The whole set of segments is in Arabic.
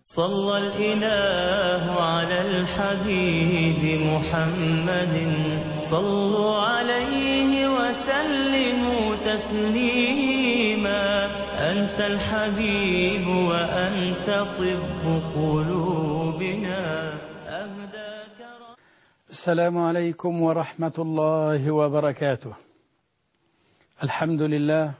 صلى الإله على الحبيب محمد، صلوا عليه وسلموا تسليما. أنت الحبيب وأنت طب قلوبنا، أهداك. السلام عليكم ورحمة الله وبركاته. الحمد لله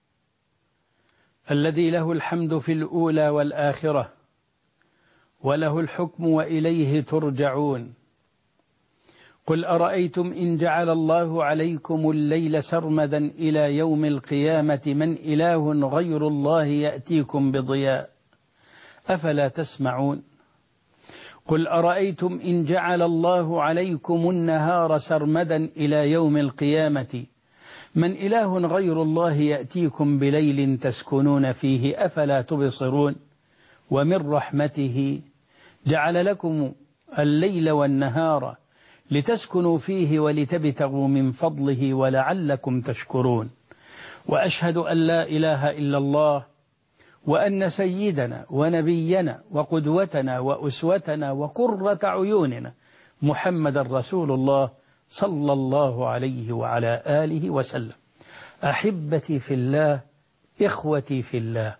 الذي له الحمد في الأولى والآخرة، وله الحكم وإليه ترجعون. قل أرأيتم إن جعل الله عليكم الليل سرمدا إلى يوم القيامة من إله غير الله يأتيكم بضياء أفلا تسمعون. قل أرأيتم إن جعل الله عليكم النهار سرمدا إلى يوم القيامة من إله غير الله يأتيكم بليل تسكنون فيه أفلا تبصرون. ومن رحمته جعل لكم الليل والنهار لتسكنوا فيه ولتبتغوا من فضله ولعلكم تشكرون. وأشهد أن لا إله إلا الله، وأن سيدنا ونبينا وقدوتنا وأسوتنا وقرة عيوننا محمد رسول الله صلى الله عليه وعلى آله وسلم. أحبتي في الله، إخوتي في الله،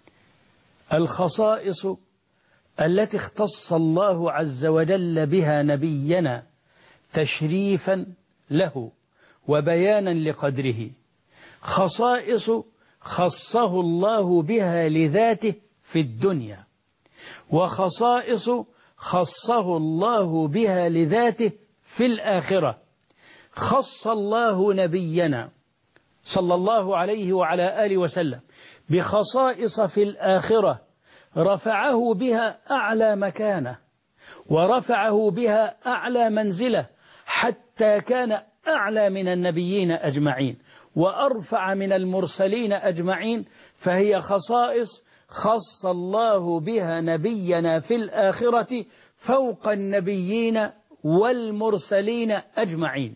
الخصائص التي اختص الله عز وجل بها نبينا تشريفا له وبيانا لقدره، خصائص خصه الله بها لذاته في الدنيا، وخصائص خصه الله بها لذاته في الآخرة. خص الله نبينا صلى الله عليه وعلى آله وسلم بخصائص في الآخرة رفعه بها أعلى مكانة، ورفعه بها أعلى منزلة، حتى كان أعلى من النبيين أجمعين وأرفع من المرسلين أجمعين. فهي خصائص خص الله بها نبينا في الآخرة فوق النبيين والمرسلين أجمعين.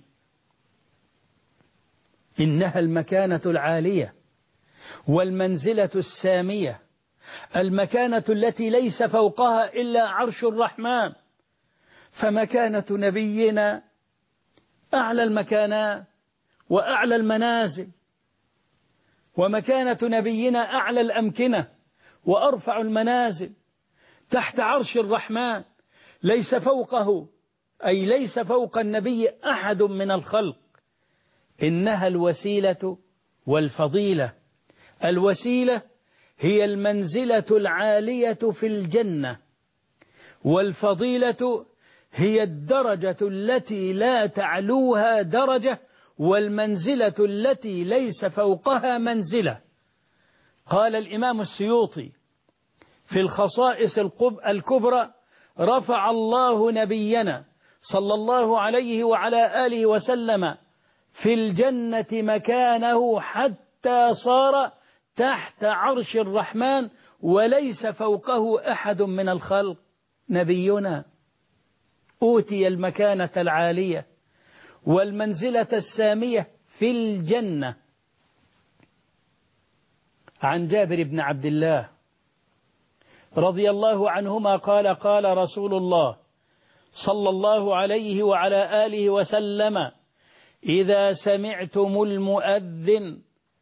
إنها المكانة العالية والمنزلة السامية، المكانة التي ليس فوقها إلا عرش الرحمن. فمكانة نبينا أعلى المكانات وأعلى المنازل، ومكانة نبينا أعلى الأمكنة وأرفع المنازل تحت عرش الرحمن، ليس فوقه أي ليس فوق النبي أحد من الخلق. إنها الوسيلة والفضيلة. الوسيلة هي المنزلة العالية في الجنة، والفضيلة هي الدرجة التي لا تعلوها درجة، والمنزلة التي ليس فوقها منزلة. قال الإمام السيوطي في الخصائص الكبرى: رفع الله نبينا صلى الله عليه وعلى آله وسلم في الجنة مكانه حتى صار تحت عرش الرحمن وليس فوقه أحد من الخلق. نبينا أوتي المكانة العالية والمنزلة السامية في الجنة. عن جابر بن عبد الله رضي الله عنهما قال: قال رسول الله صلى الله عليه وعلى آله وسلم: إذا سمعتم المؤذن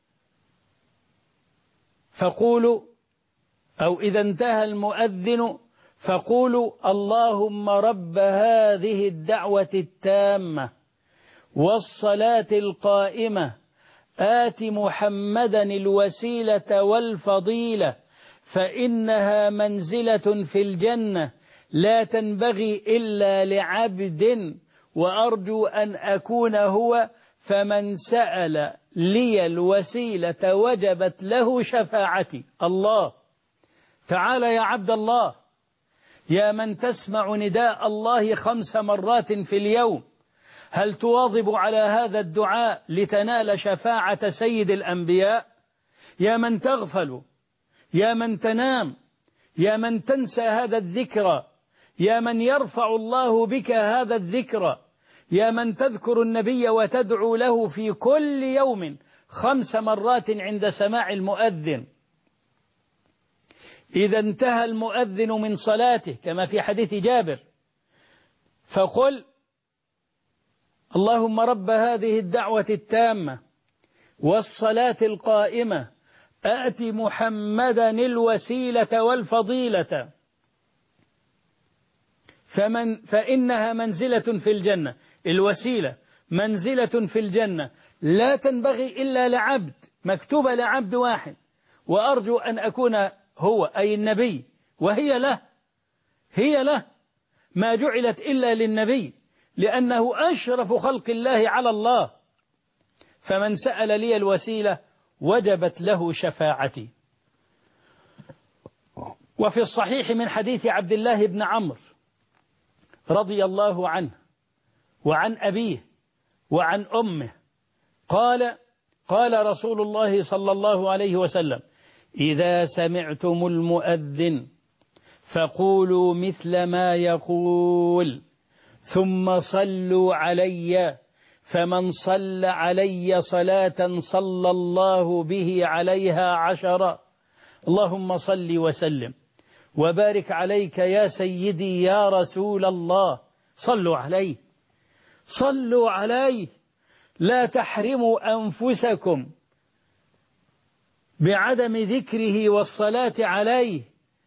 فقولوا، أو إذا انتهى المؤذن فقولوا: اللهم رب هذه الدعوة التامة والصلاة القائمة آت محمدا الوسيلة والفضيلة فإنها منزلة في الجنة لا تنبغي إلا لعبد وأرجو أن أكون هو، فمن سأل لي الوسيلة وجبت له شفاعتي. الله تعالى يا عبد الله، يا من تسمع نداء الله 5 مرات في اليوم، هل تواظب على هذا الدعاء لتنال شفاعة سيد الأنبياء؟ يا من تغفل، يا من تنام، يا من تنسى هذا الذكر، يا من يرفع الله بك هذا الذكر، يا من تذكر النبي وتدعو له في كل يوم 5 مرات عند سماع المؤذن، إذا انتهى المؤذن من صلاته كما في حديث جابر فقل اللهم رب هذه الدعوة التامة والصلاة القائمة آت محمدا الوسيلة والفضيلة فإنها منزلة في الجنة. الوسيلة منزلة في الجنة لا تنبغي إلا لعبد، مكتوبة لعبد واحد، وأرجو أن أكون هو أي النبي، وهي له، هي له، ما جعلت إلا للنبي لأنه أشرف خلق الله على الله، فمن سأل لي الوسيلة وجبت له شفاعتي. وفي الصحيح من حديث عبد الله بن عمرو رضي الله عنه وعن أبيه وعن أمه قال رسول الله صلى الله عليه وسلم إذا سمعتم المؤذن فقولوا مثل ما يقول ثم صلوا علي فمن صلى علي صلاة صلى الله به عليها 10. اللهم صل وسلم وبارك عليك يا سيدي يا رسول الله. صلوا عليه، صلوا عليه، لا تحرموا أنفسكم بعدم ذكره والصلاة عليه،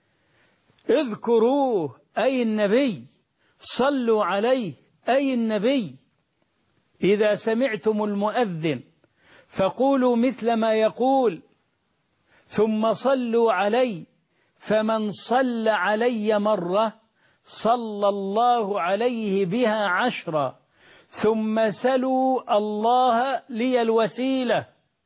اذكروه أي النبي، صلوا عليه أي النبي. إذا سمعتم المؤذن فقولوا مثل ما يقول ثم صلوا علي فمن صلى علي مرة صلى الله عليه بها 10 ثم سلوا الله لي الوسيلة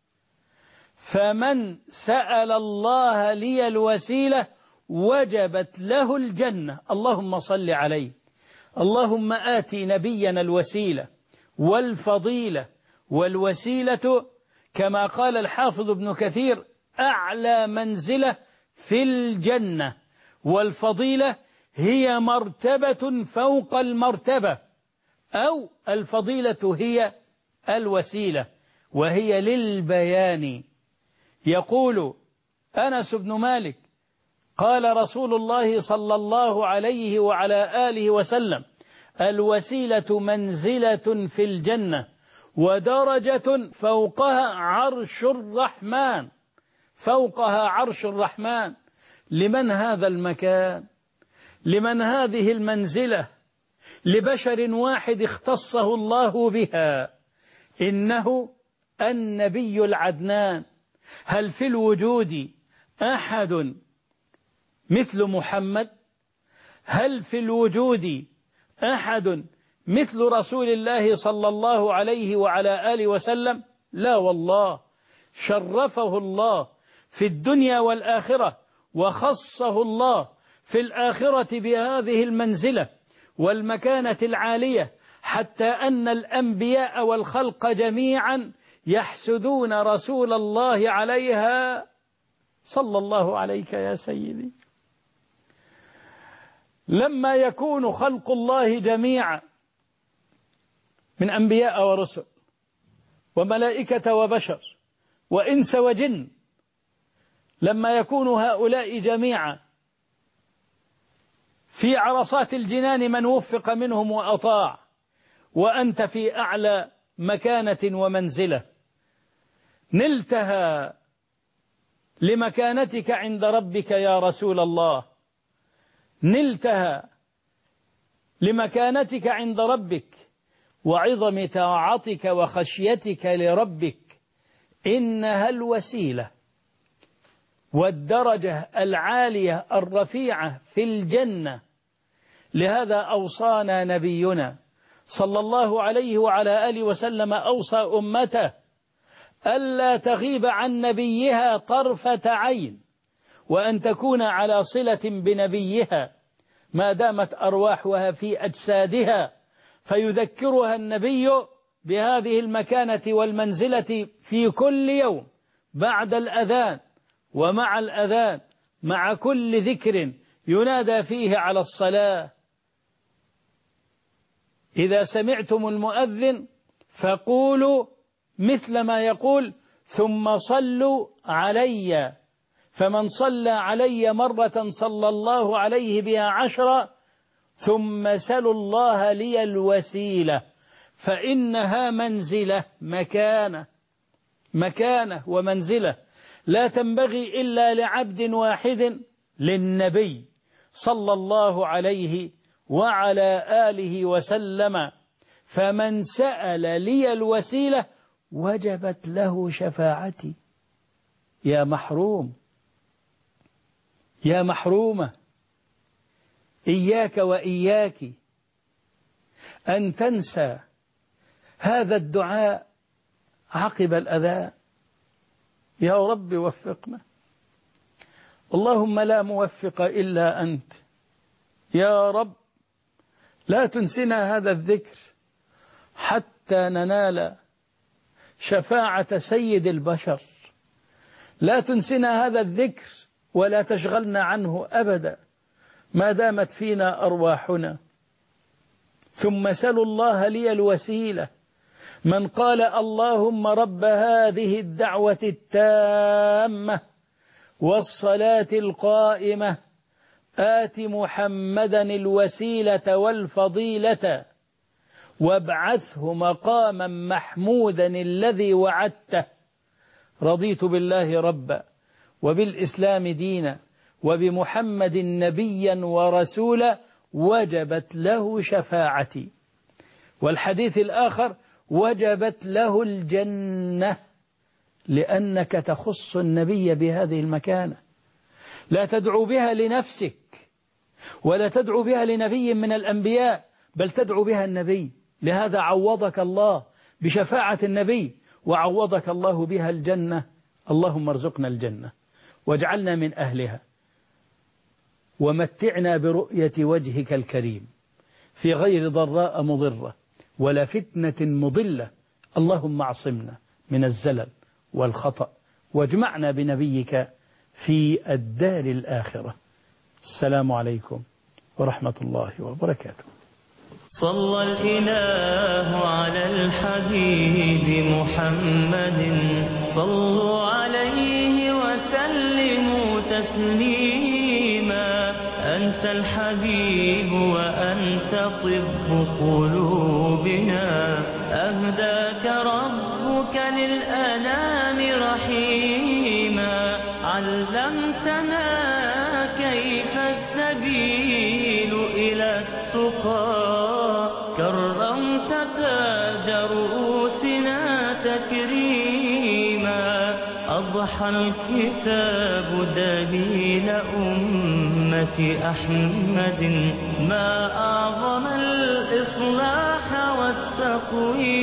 فمن سأل الله لي الوسيلة وجبت له الجنة. اللهم صل عليه. اللهم آتي نبينا الوسيلة والفضيلة، والوسيلة كما قال الحافظ ابن كثير أعلى منزلة في الجنة، والفضيلة هي مرتبة فوق المرتبة، أو الفضيلة هي الوسيلة، وهي للبيان. يقول أنس بن مالك قال رسول الله صلى الله عليه وعلى آله وسلم الوسيلة منزلة في الجنة ودرجة فوقها عرش الرحمن، فوقها عرش الرحمن. لمن هذا المكان؟ لمن هذه المنزلة؟ لبشر واحد اختصه الله بها، إنه النبي العدنان. هل في الوجود أحد مثل محمد؟ هل في الوجود أحد مثل رسول الله صلى الله عليه وعلى آله وسلم؟ لا والله، شرفه الله في الدنيا والآخرة، وخصه الله في الآخرة بهذه المنزلة والمكانة العالية، حتى أن الأنبياء والخلق جميعا يحسدون رسول الله عليها. صلى الله عليك يا سيدي. لما يكون خلق الله جميعا من أنبياء ورسل وملائكة وبشر وإنس وجن، لما يكون هؤلاء جميعا في عرصات الجنان من وفق منهم وأطاع، وأنت في أعلى مكانة ومنزلة نلتها لمكانتك عند ربك يا رسول الله، نلتها لمكانتك عند ربك وعظم طاعتك وخشيتك لربك، إنها الوسيلة والدرجة العالية الرفيعة في الجنة. لهذا أوصانا نبينا صلى الله عليه وعلى آله وسلم، أوصى أمته ألا تغيب عن نبيها طرفة عين، وأن تكون على صلة بنبيها ما دامت أرواحها في أجسادها، فيذكرها النبي بهذه المكانة والمنزلة في كل يوم بعد الأذان ومع الأذان، مع كل ذكر ينادى فيه على الصلاة. إذا سمعتم المؤذن فقولوا مثل ما يقول ثم صلوا علي فمن صلى علي مرة صلى الله عليه بها 10. ثم سلوا الله لي الوسيلة فإنها منزلة، مكانة ومنزلة لا تنبغي إلا لعبد واحد، للنبي صلى الله عليه وعلى آله وسلم. فمن سأل لي الوسيلة وجبت له شفاعتي. يا محروم، يا محرومة، إياك وإياك أن تنسى هذا الدعاء عقب الأذان. يا رب وفقنا، اللهم لا موفق إلا أنت. يا رب لا تنسنا هذا الذكر حتى ننال شفاعة سيد البشر. لا تنسنا هذا الذكر ولا تشغلنا عنه أبدا ما دامت فينا أرواحنا. ثم سلوا الله لي الوسيلة. من قال اللهم رب هذه الدعوة التامة والصلاة القائمة آت محمدا الوسيلة والفضيلة وابعثه مقاما محمودا الذي وعدته، رضيت بالله ربا وبالإسلام دينا وبمحمد نبيا ورسولا وجبت له شفاعتي. والحديث الآخر وجبت له الجنة، لأنك تخص النبي بهذه المكانة. لا تدعو بها لنفسك ولا تدعو بها لنبي من الأنبياء، بل تدعو بها النبي. لهذا عوضك الله بشفاعة النبي وعوضك الله بها الجنة. اللهم ارزقنا الجنة واجعلنا من أهلها، ومتعنا برؤية وجهك الكريم في غير ضراء مضرة ولا فتنة مضلة. اللهم اعصمنا من الزلل والخطأ واجمعنا بنبيك في الدار الآخرة. السلام عليكم ورحمة الله وبركاته. صلى الإله على الحبيب محمد، صلوا عليه وسلموا تسليما. أنت الحبيب وأنت طب قلوبنا، أهداك ربك للأنام رحيما. علمتنا كيف السبيل إلى التقى، كرمت تاج رؤوسنا تكريما. أضحى الكتاب دليل أمة أحمد، ما أعظم الإصلاح والتقويم.